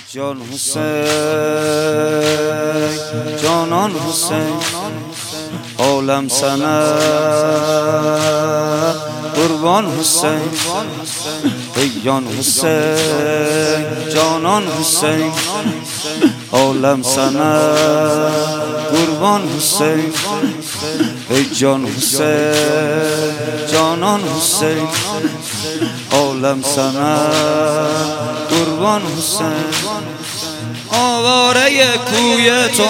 جان حسین جانان حسین عالم سند قربان حسین ای جان حسین جانان حسین عالم سند قربان حسین ای جان حسین جانان حسین عالم سند قربان حسین آواره کوی تو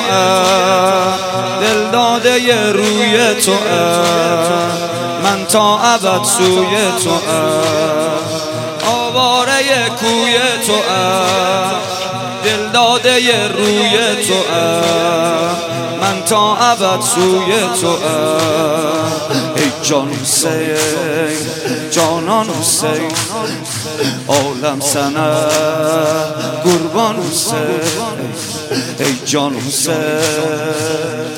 دل داده روی تو من تا ابد سوی تو آواره کوی تو دل داده روی تو من تا ابد سوی تو ای جان حسین جانان حسین عالم سند قربان حسین ای جان حسین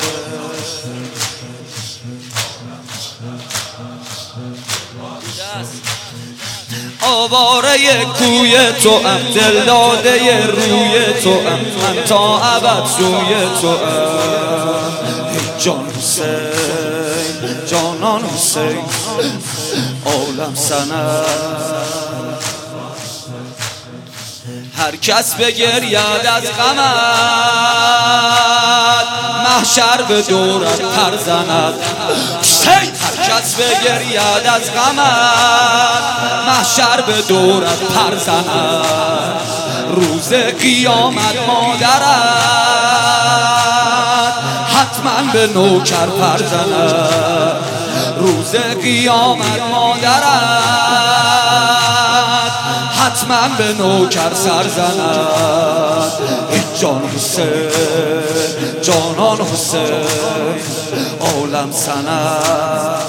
آواره کوی تو دل داده روی تو من تا ابد سوی تو ای جان حسین جانان حسین عالم سند هر کس بگرید از غمت محشر به دورت پر زند هر کس بگرید از غمت محشر به دورت پر زند روز قیامت مادرت حتما به نوکر پر زند روز قیامت مادرت حتما به نوکر سر زند ای جان حسین جانان حسین عالم سند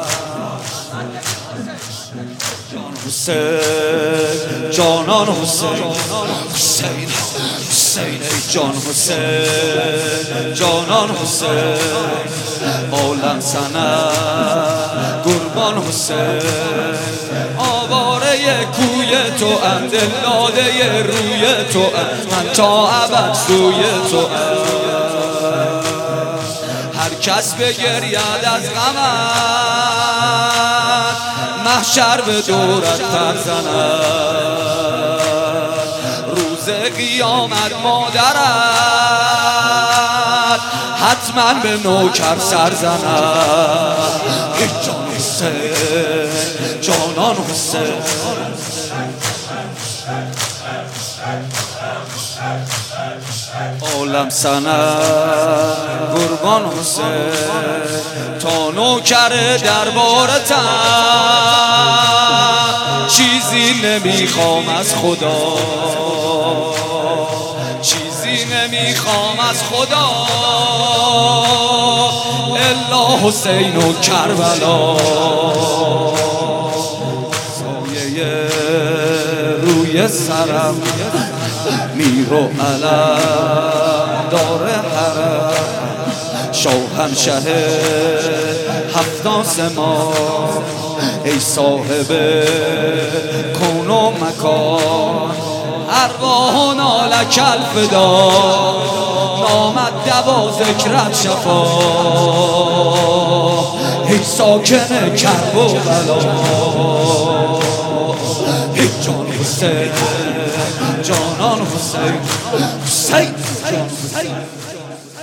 جان حسین جانان حسین حسین حسین ای جان حسین جانان حسین عالم سند قربان حسین آواره کوی تو دل داده روی تو من تا ابد سوی تو هر کس بگرید از غمت محشر به دورت پر زند روز قیامت مادرت حتما به نوکر سر زند ای جان حسین جانان حسین عالم سند قربان حسین تا نوکر دربارتم چیزی نمیخوام از خدا چیزی نمیخوام از خدا الا حسین و کربلا سایه روی سرم میرو علم داره حرم شاهنشه هفت آسمان ای صاحب کون و مکان ارواحنا لک الفدا نامد دوا ذکرت شفا ای ساکن کرب و بلا ای جان حسین جانان حسین حسین جان حسین